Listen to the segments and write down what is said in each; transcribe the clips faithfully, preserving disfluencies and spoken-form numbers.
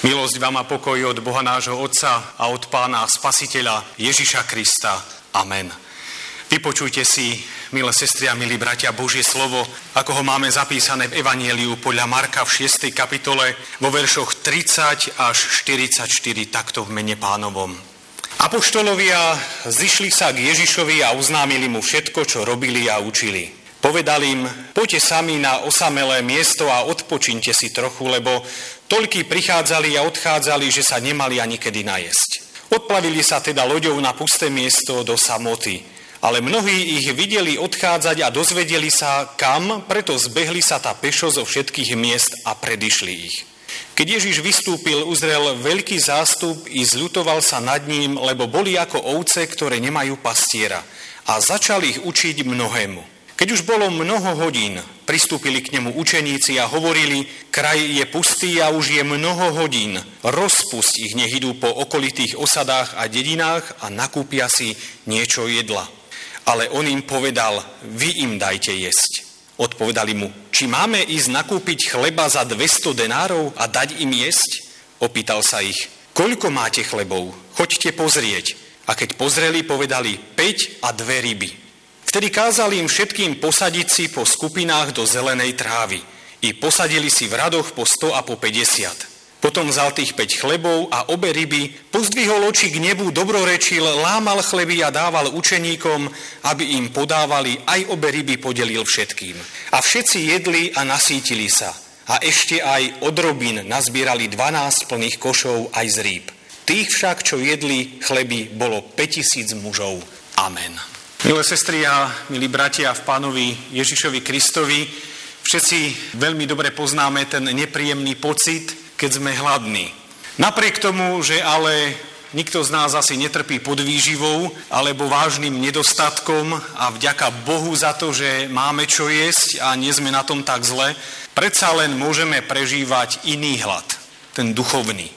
Milosť vám a pokoj od Boha nášho Otca a od Pána Spasiteľa Ježiša Krista. Amen. Vypočujte si, milé sestry a milí bratia, Božie slovo, ako ho máme zapísané v Evanjeliu podľa Marka v šiestej kapitole vo veršoch tridsať až štyridsaťštyri, takto v mene Pánovom. Apoštolovia zišli sa k Ježišovi a oznámili mu všetko, čo robili a učili. Povedal im, poďte sami na osamelé miesto a odpočíňte si trochu, lebo toľkí prichádzali a odchádzali, že sa nemali ani kedy najesť. Odplavili sa teda loďou na pusté miesto do samoty, ale mnohí ich videli odchádzať a dozvedeli sa kam, preto zbehli sa tá pešo zo všetkých miest a predišli ich. Keď Ježiš vystúpil, uzrel veľký zástup i zľutoval sa nad ním, lebo boli ako ovce, ktoré nemajú pastiera, a začal ich učiť mnohému. Keď už bolo mnoho hodín, pristúpili k nemu učeníci a hovorili, kraj je pustý a už je mnoho hodín, rozpusť ich, nech idú po okolitých osadách a dedinách a nakúpia si niečo jedla. Ale on im povedal, vy im dajte jesť. Odpovedali mu, či máme ísť nakúpiť chleba za dvesto denárov a dať im jesť? Opýtal sa ich, koľko máte chlebov? Choďte pozrieť. A keď pozreli, povedali, päť a dve ryby. Vtedy kázali im všetkým posadiť si po skupinách do zelenej trávy. I posadili si v radoch po sto a po päťdesiat. Potom vzal tých päť chlebov a obe ryby, pozdvihol oči k nebu, dobrorečil, lámal chleby a dával učeníkom, aby im podávali, aj obe ryby podelil všetkým. A všetci jedli a nasítili sa. A ešte aj od robín nazbierali dvanásť plných košov aj z rýb. Tých však, čo jedli chleby, bolo päťtisíc mužov. Amen. Milé sestry a milí bratia v Pánovi Ježišovi Kristovi, všetci veľmi dobre poznáme ten nepríjemný pocit, keď sme hladní. Napriek tomu, že ale nikto z nás asi netrpí podvýživou alebo vážnym nedostatkom a vďaka Bohu za to, že máme čo jesť a nie sme na tom tak zle, predsa len môžeme prežívať iný hlad, ten duchovný.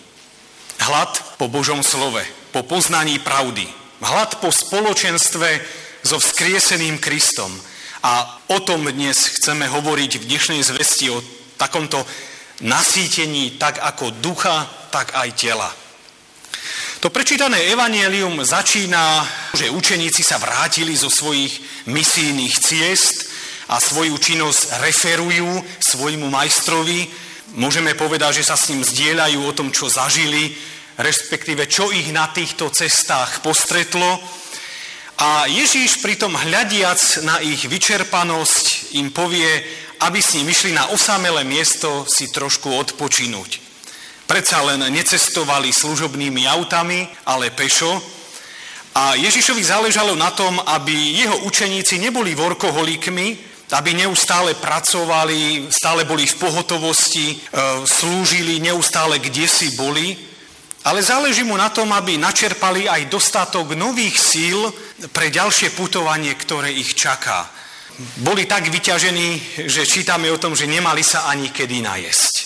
Hlad po Božom slove, po poznaní pravdy, hlad po spoločenstve so vzkrieseným Kristom. A o tom dnes chceme hovoriť v dnešnej zvesti, o takomto nasýtení tak ako ducha, tak aj tela. To prečítané evanjelium začína, že učeníci sa vrátili zo svojich misijných ciest a svoju činnosť referujú svojmu majstrovi. Môžeme povedať, že sa s ním zdieľajú o tom, čo zažili, respektíve čo ich na týchto cestách postretlo. A Ježíš pritom hľadiac na ich vyčerpanosť im povie, aby s ním išli na osamelé miesto si trošku odpočinúť. Predsa len necestovali služobnými autami, ale pešo. A Ježišovi záležalo na tom, aby jeho učeníci neboli workoholikmi, aby neustále pracovali, stále boli v pohotovosti, slúžili, neustále kdesi boli. Ale záleží mu na tom, aby načerpali aj dostatok nových síl pre ďalšie putovanie, ktoré ich čaká. Boli tak vyťažení, že čítame o tom, že nemali sa ani kedy najesť.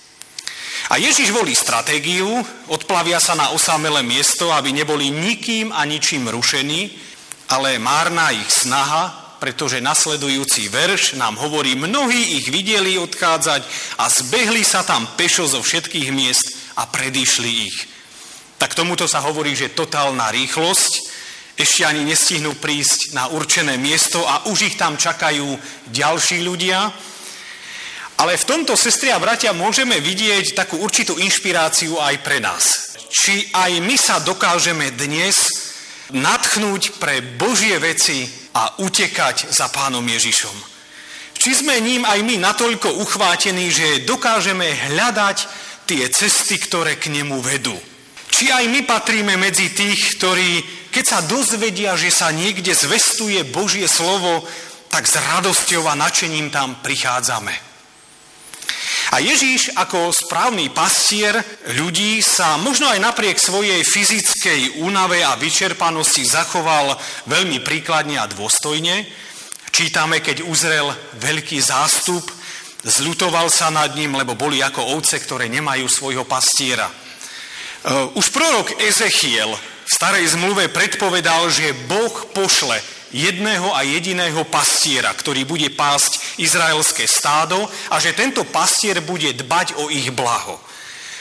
A Ježiš volí stratégiu, odplavia sa na osamelé miesto, aby neboli nikým a ničím rušení, ale márna ich snaha, pretože nasledujúci verš nám hovorí, mnohí ich videli odchádzať a zbehli sa tam pešo zo všetkých miest a predišli ich. Tak tomuto sa hovorí, že totálna rýchlosť, ešte ani nestihnú prísť na určené miesto a už ich tam čakajú ďalší ľudia. Ale v tomto, sestri a bratia, môžeme vidieť takú určitú inšpiráciu aj pre nás. Či aj my sa dokážeme dnes nadchnúť pre Božie veci a utekať za Pánom Ježišom. Či sme ním aj my natoľko uchvátení, že dokážeme hľadať tie cesty, ktoré k nemu vedú. Či aj my patríme medzi tých, ktorí, keď sa dozvedia, že sa niekde zvestuje Božie slovo, tak s radosťou a nadšením tam prichádzame. A Ježíš ako správny pastier ľudí sa možno aj napriek svojej fyzickej únave a vyčerpanosti zachoval veľmi príkladne a dôstojne. Čítame, keď uzrel veľký zástup, zľutoval sa nad ním, lebo boli ako ovce, ktoré nemajú svojho pastiera. Už prorok Ezechiel v starej zmluve predpovedal, že Boh pošle jedného a jediného pastiera, ktorý bude pásť izraelské stádo a že tento pastier bude dbať o ich blaho.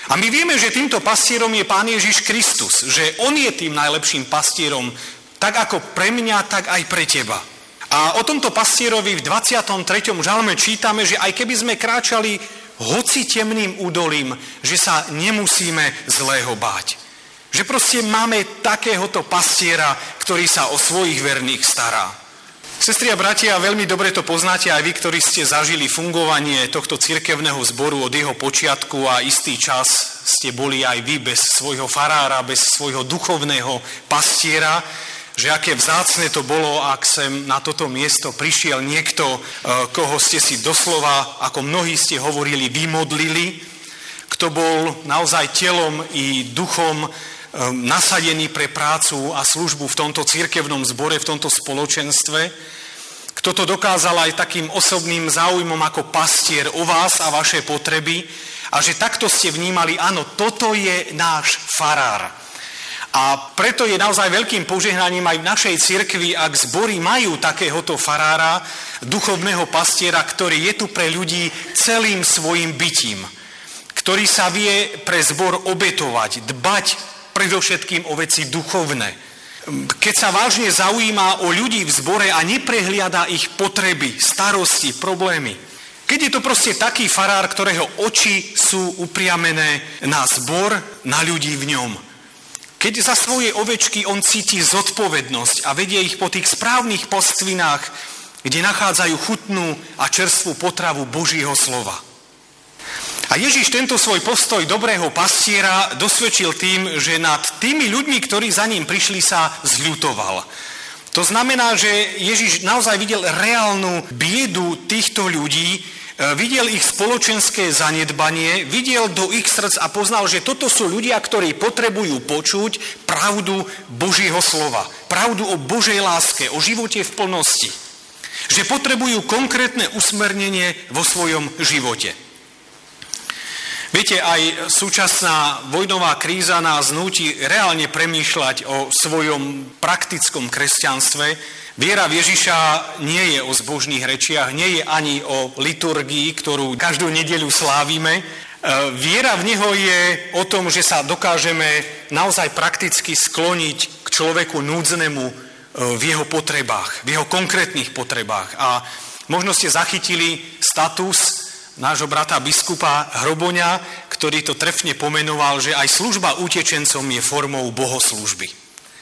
A my vieme, že týmto pastierom je Pán Ježiš Kristus, že on je tým najlepším pastierom, tak ako pre mňa, tak aj pre teba. A o tomto pastierovi v dvadsiatom treťom žalme čítame, že aj keby sme kráčali hoci temným údolím, že sa nemusíme zlého báť. Že proste máme takéhoto pastiera, ktorý sa o svojich verných stará. Sestri a bratia, veľmi dobre to poznáte aj vy, ktorí ste zažili fungovanie tohto cirkevného zboru od jeho počiatku a istý čas ste boli aj vy bez svojho farára, bez svojho duchovného pastiera, že aké vzácne to bolo, ak sem na toto miesto prišiel niekto, koho ste si doslova, ako mnohí ste hovorili, vymodlili, kto bol naozaj telom i duchom nasadený pre prácu a službu v tomto cirkevnom zbore, v tomto spoločenstve, kto to dokázal aj takým osobným záujmom ako pastier o vás a vaše potreby a že takto ste vnímali, áno, toto je náš farár. A preto je naozaj veľkým požehnaním aj v našej cirkvi, ak zbory majú takéhoto farára, duchovného pastiera, ktorý je tu pre ľudí celým svojim bytím, ktorý sa vie pre zbor obetovať, dbať predovšetkým o veci duchovné. Keď sa vážne zaujíma o ľudí v zbore a neprehliada ich potreby, starosti, problémy. Keď je to proste taký farár, ktorého oči sú upriamené na zbor, na ľudí v ňom. Keď za svoje ovečky on cíti zodpovednosť a vedie ich po tých správnych postvinách, kde nachádzajú chutnú a čerstvú potravu Božieho slova. A Ježiš tento svoj postoj dobrého pastiera dosvedčil tým, že nad tými ľuďmi, ktorí za ním prišli, sa zľutoval. To znamená, že Ježiš naozaj videl reálnu biedu týchto ľudí, videl ich spoločenské zanedbanie, videl do ich srdc a poznal, že toto sú ľudia, ktorí potrebujú počuť pravdu Božieho slova, pravdu o Božej láske, o živote v plnosti. Že potrebujú konkrétne usmernenie vo svojom živote. Viete, aj súčasná vojnová kríza nás núti reálne premýšľať o svojom praktickom kresťanstve. Viera v Ježiša nie je o zbožných rečiach, nie je ani o liturgii, ktorú každú nedeľu slávime. Viera v Neho je o tom, že sa dokážeme naozaj prakticky skloniť k človeku núdznemu v jeho potrebách, v jeho konkrétnych potrebách. A možno ste zachytili status nášho brata biskupa Hroboňa, ktorý to trefne pomenoval, že aj služba utečencom je formou bohoslúžby.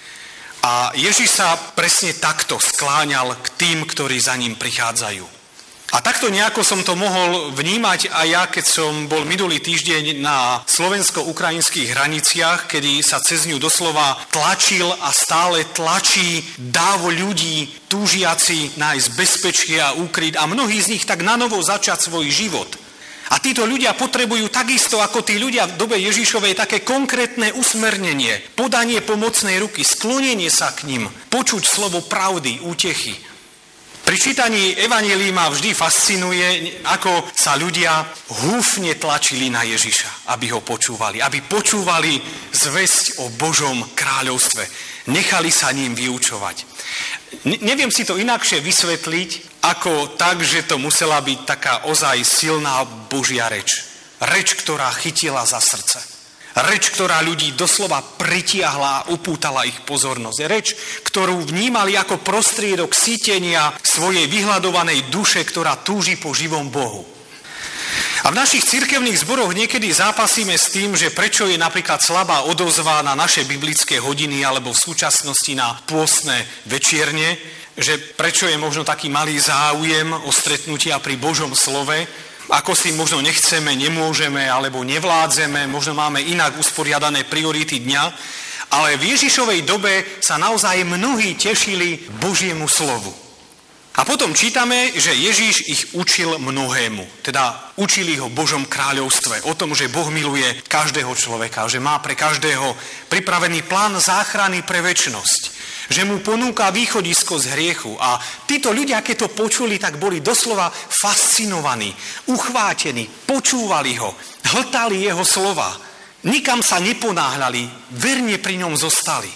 A Ježiš sa presne takto skláňal k tým, ktorí za ním prichádzajú. A takto nejako som to mohol vnímať aj ja, keď som bol minulý týždeň na slovensko-ukrajinských hraniciach, kedy sa cez ňu doslova tlačil a stále tlačí dáv ľudí, túžiaci nájsť bezpečie a úkryt a mnohí z nich tak nanovo začať svoj život. A títo ľudia potrebujú takisto ako tí ľudia v dobe Ježišovej také konkrétne usmernenie, podanie pomocnej ruky, sklonenie sa k ním, počuť slovo pravdy, útechy. Pri čítaní evanjelií ma vždy fascinuje, ako sa ľudia húfne tlačili na Ježiša, aby ho počúvali, aby počúvali zvesť o Božom kráľovstve. Nechali sa ním vyučovať. Ne- neviem si to inakšie vysvetliť, ako tak, že to musela byť taká ozaj silná Božia reč. Reč, ktorá chytila za srdce. Reč, ktorá ľudí doslova pritiahla a upútala ich pozornosť. Reč, ktorú vnímali ako prostriedok sítenia svojej vyhľadovanej duše, ktorá túži po živom Bohu. A v našich cirkevných zboroch niekedy zápasíme s tým, že prečo je napríklad slabá odozva na naše biblické hodiny alebo v súčasnosti na pôstne večierne, že prečo je možno taký malý záujem o stretnutia pri Božom slove, ako si možno nechceme, nemôžeme alebo nevládzeme, možno máme inak usporiadané priority dňa, ale v Ježišovej dobe sa naozaj mnohí tešili Božiemu slovu. A potom čítame, že Ježiš ich učil mnohému, teda učili ho Božom kráľovstve, o tom, že Boh miluje každého človeka, že má pre každého pripravený plán záchrany pre večnosť, že mu ponúka východisko z hriechu. A títo ľudia, keď to počuli, tak boli doslova fascinovaní, uchvátení, počúvali ho, hltali jeho slova, nikam sa neponáhľali, verne pri ňom zostali.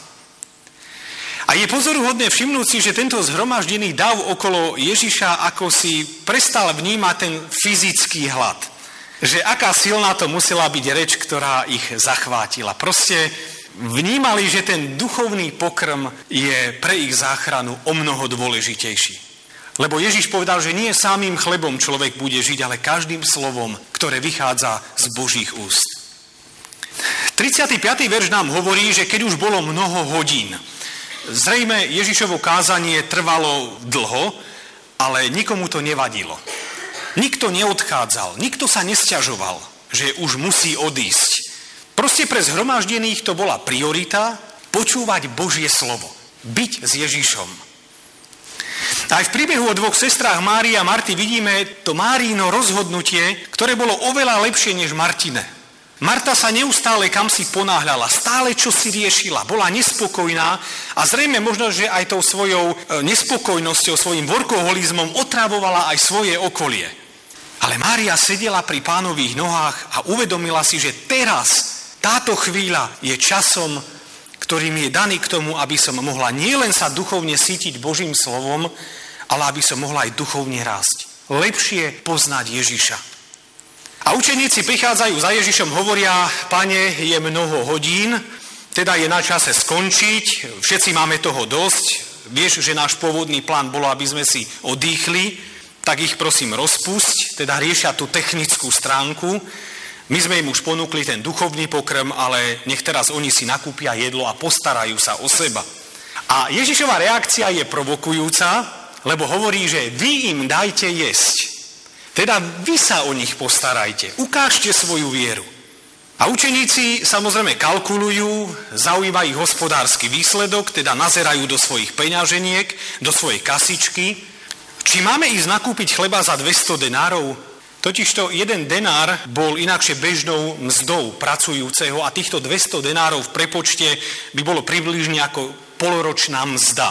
A je pozoruhodné všimnúť si, že tento zhromaždený dav okolo Ježiša ako si prestal vnímať ten fyzický hlad. že aká silná to musela byť reč, ktorá ich zachvátila. Proste vnímali, že ten duchovný pokrm je pre ich záchranu o mnoho dôležitejší. Lebo Ježiš povedal, že nie samým chlebom človek bude žiť, ale každým slovom, ktoré vychádza z Božích úst. tridsiaty piaty verš nám hovorí, že keď už bolo mnoho hodín, zrejme Ježišovo kázanie trvalo dlho, ale nikomu to nevadilo. Nikto neodchádzal, nikto sa nesťažoval, že už musí odísť. Proste pre zhromaždených to bola priorita počúvať Božie slovo, byť s Ježišom. Aj v príbehu o dvoch sestrách Márii a Marty vidíme to Márino rozhodnutie, ktoré bolo oveľa lepšie než Martine. Marta sa neustále kam si ponáhľala, stále čo si riešila, bola nespokojná a zrejme možno, že aj tou svojou nespokojnosťou, svojim workoholizmom otravovala aj svoje okolie. Ale Mária sedela pri Pánových nohách a uvedomila si, že teraz, táto chvíľa je časom, ktorým je daný k tomu, aby som mohla nielen sa duchovne sítiť Božím slovom, ale aby som mohla aj duchovne rásť. Lepšie poznať Ježiša. A učeníci prichádzajú za Ježišom, hovoria, Pane, je mnoho hodín, teda je na čase skončiť, všetci máme toho dosť, vieš, že náš pôvodný plán bolo, aby sme si odýchli, tak ich prosím rozpusť, teda riešia tú technickú stránku. My sme im už ponúkli ten duchovný pokrm, ale nech teraz oni si nakúpia jedlo a postarajú sa o seba. A Ježišova reakcia je provokujúca, lebo hovorí, že vy im dajte jesť. Teda vy sa o nich postarajte, ukážte svoju vieru. A učeníci samozrejme kalkulujú, zaujíma ich hospodársky výsledok, teda nazerajú do svojich peňaženiek, do svojej kasičky. Či máme ísť nakúpiť chleba za dvesto denárov? Totižto jeden denár bol inakšie bežnou mzdou pracujúceho a týchto dvesto denárov v prepočte by bolo približne ako poloročná mzda.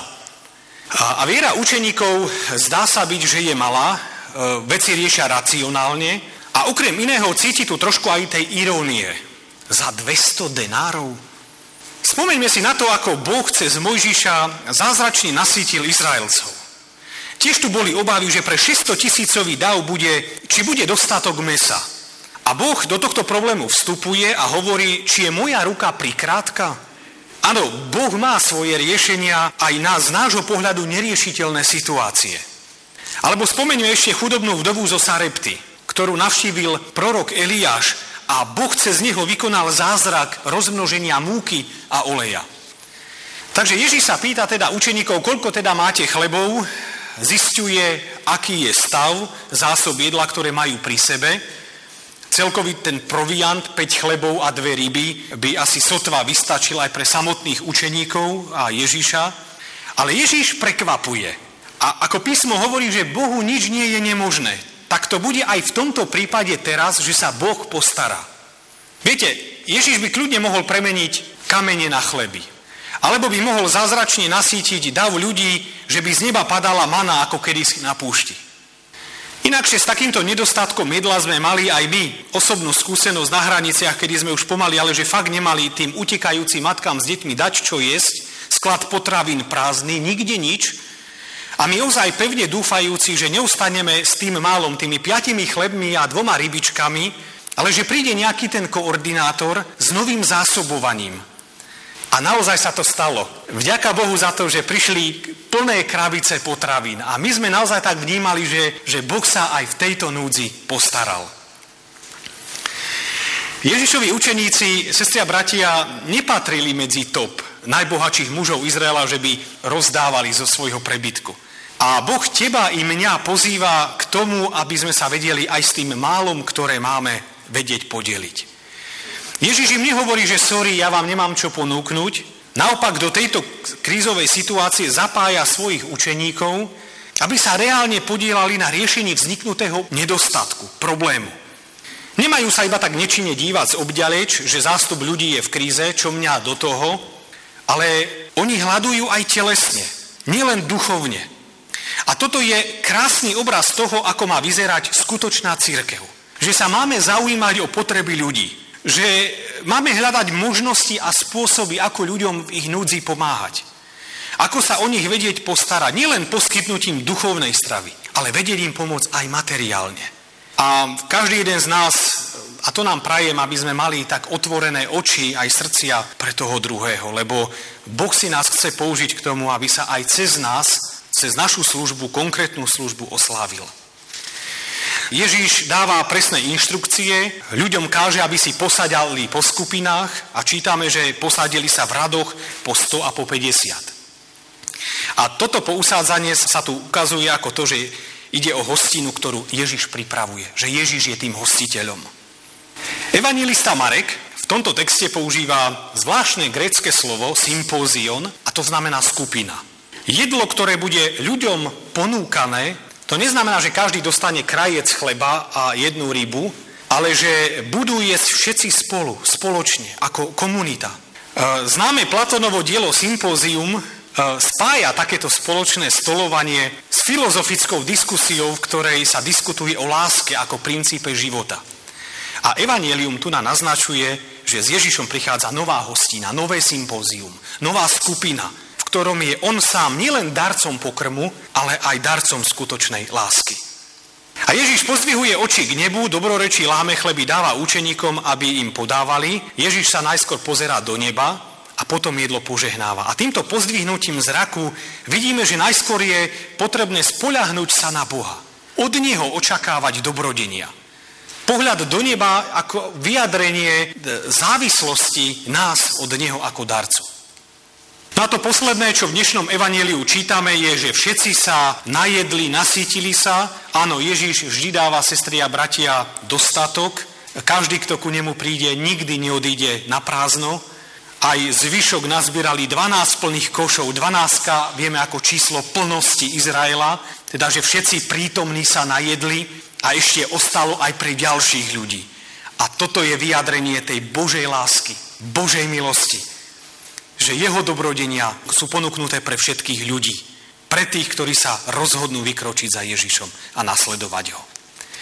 A viera učeníkov zdá sa byť, že je malá, veci riešia racionálne a okrem iného cíti tu trošku aj tej irónie. Za dvesto denárov? Spomeňme si na to, ako Boh cez Mojžiša zázračne nasýtil Izraelcov. Tiež tu boli obavy, že pre šesťstotisícový dav bude, či bude dostatok mäsa. A Boh do tohto problému vstupuje a hovorí, či je moja ruka prikrátka. Áno, Boh má svoje riešenia aj na z nášho pohľadu neriešiteľné situácie. Alebo spomeňme ešte chudobnú vdovu zo Sarepty, ktorú navštívil prorok Eliáš a Boh cez neho vykonal zázrak rozmnoženia múky a oleja. Takže Ježiš sa pýta teda učeníkov, koľko teda máte chlebov, zisťuje, aký je stav zásob jedla, ktoré majú pri sebe. Celkový ten proviant, päť chlebov a dve ryby, by asi sotva vystačil aj pre samotných učeníkov a Ježiša. Ale Ježiš prekvapuje. A ako písmo hovorí, že Bohu nič nie je nemožné, tak to bude aj v tomto prípade teraz, že sa Boh postará. Viete, Ježiš by kľudne mohol premeniť kamene na chleby. Alebo by mohol zázračne nasýtiť dav ľudí, že by z neba padala mana ako kedysi na púšti. Inakšie s takýmto nedostatkom jedla sme mali aj my osobnú skúsenosť na hraniciach, kedy sme už pomaly, ale že fakt nemali tým utekajúcim matkám s deťmi dať čo jesť, sklad potravín prázdny, nikde nič. A my ozaj pevne dúfajúci, že neustaneme s tým málom, tými piatimi chlebmi a dvoma rybičkami, ale že príde nejaký ten koordinátor s novým zásobovaním. A naozaj sa to stalo. Vďaka Bohu za to, že prišli plné krabice potravín. A my sme naozaj tak vnímali, že, že Boh sa aj v tejto núdzi postaral. Ježišovi učeníci, sestri a bratia, nepatrili medzi top najbohatších mužov Izraela, že by rozdávali zo svojho prebytku. A Boh teba i mňa pozýva k tomu, aby sme sa vedeli aj s tým málom, ktoré máme, vedieť podeliť. Ježiš im nehovorí, že sorry, ja vám nemám čo ponúknuť. Naopak do tejto krízovej situácie zapája svojich učeníkov, aby sa reálne podielali na riešení vzniknutého nedostatku, problému. Nemajú sa iba tak nečine dívať z obďaleč, že zástup ľudí je v kríze, čo mňa do toho, ale oni hľadujú aj telesne, nielen duchovne. A toto je krásny obraz toho, ako má vyzerať skutočná cirkev. Že sa máme zaujímať o potreby ľudí. Že máme hľadať možnosti a spôsoby, ako ľuďom v ich núdzi pomáhať. Ako sa o nich vedieť postarať, nielen poskytnutím duchovnej stravy, ale vedieť im pomôcť aj materiálne. A každý jeden z nás A to nám prajem, aby sme mali tak otvorené oči aj srdcia pre toho druhého, lebo Boh si nás chce použiť k tomu, aby sa aj cez nás, cez našu službu, konkrétnu službu oslávil. Ježiš dáva presné inštrukcie, ľuďom káže, aby si posadali po skupinách a čítame, že posadili sa v radoch po sto a po päťdesiat. A toto pousádzanie sa tu ukazuje ako to, že ide o hostinu, ktorú Ježiš pripravuje, že Ježiš je tým hostiteľom. Evanjelista Marek v tomto texte používa zvláštne grécke slovo sympózion a to znamená skupina. Jedlo, ktoré bude ľuďom ponúkané, to neznamená, že každý dostane krajec chleba a jednu rybu, ale že budú jesť všetci spolu, spoločne, ako komunita. Známe Platónovo dielo Sympózium spája takéto spoločné stolovanie s filozofickou diskusiou, v ktorej sa diskutuje o láske ako princípe života. A evanjelium tu nám naznačuje, že s Ježišom prichádza nová hostina, nové sympózium, nová skupina, v ktorom je on sám nielen darcom pokrmu, ale aj darcom skutočnej lásky. A Ježiš pozdvihuje oči k nebu, dobrorečí láme chleby dáva učeníkom, aby im podávali. Ježiš sa najskôr pozerá do neba a potom jedlo požehnáva. A týmto pozdvihnutím zraku vidíme, že najskôr je potrebné spoľahnúť sa na Boha. Od Neho očakávať dobrodenia. Pohľad do neba ako vyjadrenie závislosti nás od Neho ako darcu. No a to posledné, čo v dnešnom evanjeliu čítame, je, že všetci sa najedli, nasýtili sa. Áno, Ježiš vždy dáva, sestri a bratia, dostatok. Každý, kto ku nemu príde, nikdy neodíde na prázdno. Aj zvyšok nazbierali dvanásť plných košov. dvanásť vieme ako číslo plnosti Izraela, teda, že všetci prítomní sa najedli a ešte ostalo aj pre ďalších ľudí. A toto je vyjadrenie tej Božej lásky, Božej milosti. Že jeho dobrodenia sú ponúknuté pre všetkých ľudí. Pre tých, ktorí sa rozhodnú vykročiť za Ježišom a nasledovať ho.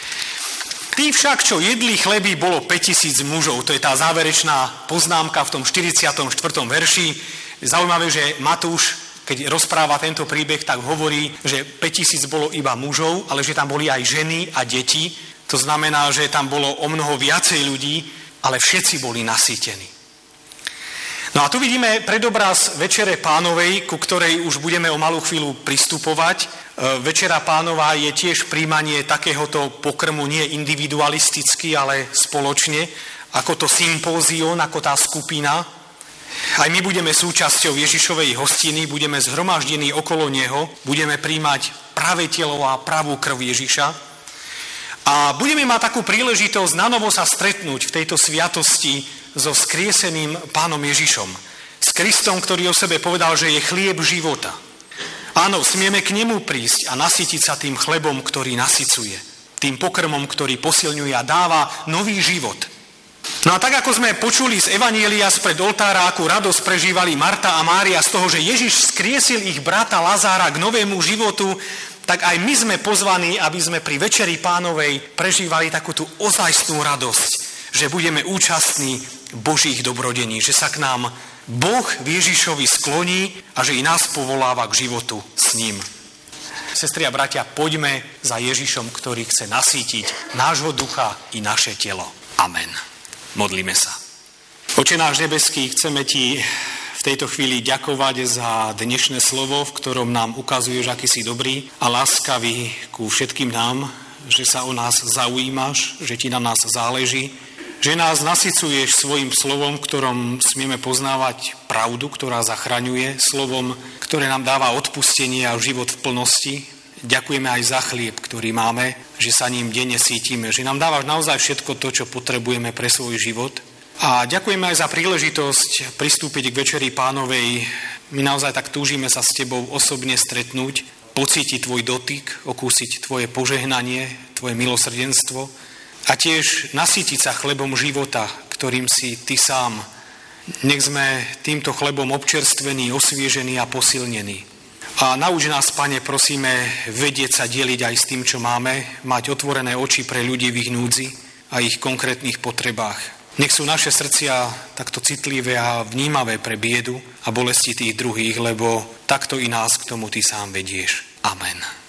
Tí však, čo jedli chleby, bolo päťtisíc mužov. To je tá záverečná poznámka v tom štyridsiatom štvrtom verši. Zaujímavé, že Matúš, keď rozpráva tento príbeh, tak hovorí, že päťtisíc bolo iba mužov, ale že tam boli aj ženy a deti. To znamená, že tam bolo o mnoho viacej ľudí, ale všetci boli nasýtení. No a tu vidíme predobraz Večere Pánovej, ku ktorej už budeme o malú chvíľu pristupovať. Večera Pánova je tiež príjmanie takéhoto pokrmu nie individualisticky, ale spoločne, ako to sympózion, ako tá skupina. Aj my budeme súčasťou Ježišovej hostiny, budeme zhromaždení okolo Neho, budeme príjmať pravé telo a pravú krv Ježiša. A budeme mať takú príležitosť nanovo sa stretnúť v tejto sviatosti so skrieseným Pánom Ježišom. S Kristom, ktorý o sebe povedal, že je chlieb života. Áno, smieme k nemu prísť a nasytiť sa tým chlebom, ktorý nasycuje. Tým pokrmom, ktorý posilňuje a dáva nový život. No a tak, ako sme počuli z Evanjelia spred oltára, akú radosť prežívali Marta a Mária z toho, že Ježiš skriesil ich brata Lazára k novému životu, tak aj my sme pozvaní, aby sme pri Večeri Pánovej prežívali takú tú ozajstnú radosť, že budeme účastní Božích dobrodení, že sa k nám Boh v Ježišovi skloní a že i nás povoláva k životu s ním. Sestri a bratia, poďme za Ježišom, ktorý chce nasýtiť nášho ducha i naše telo. Amen. Modlíme sa. Oče náš nebeský, chceme ti v tejto chvíli ďakovať za dnešné slovo, v ktorom nám ukazuješ, aký si dobrý a láskavý ku všetkým nám, že sa o nás zaujímaš, že ti na nás záleží, že nás nasycuješ svojim slovom, v ktorom smieme poznávať pravdu, ktorá zachraňuje, slovom, ktoré nám dáva odpustenie a život v plnosti. Ďakujeme aj za chlieb, ktorý máme, že sa ním denne sítime, že nám dávaš naozaj všetko to, čo potrebujeme pre svoj život. A ďakujeme aj za príležitosť pristúpiť k Večeri Pánovej. My naozaj tak túžime sa s tebou osobne stretnúť, pocítiť tvoj dotyk, okúsiť tvoje požehnanie, tvoje milosrdenstvo a tiež nasýtiť sa chlebom života, ktorým si ty sám. Nech sme týmto chlebom občerstvení, osviežení a posilnení. A nauč nás, Pane, prosíme, vedieť sa deliť aj s tým, čo máme, mať otvorené oči pre ľudí v ich núdzi a ich konkrétnych potrebách. Nech sú naše srdcia takto citlivé a vnímavé pre biedu a bolesti tých druhých, lebo takto i nás k tomu ty sám vedieš. Amen.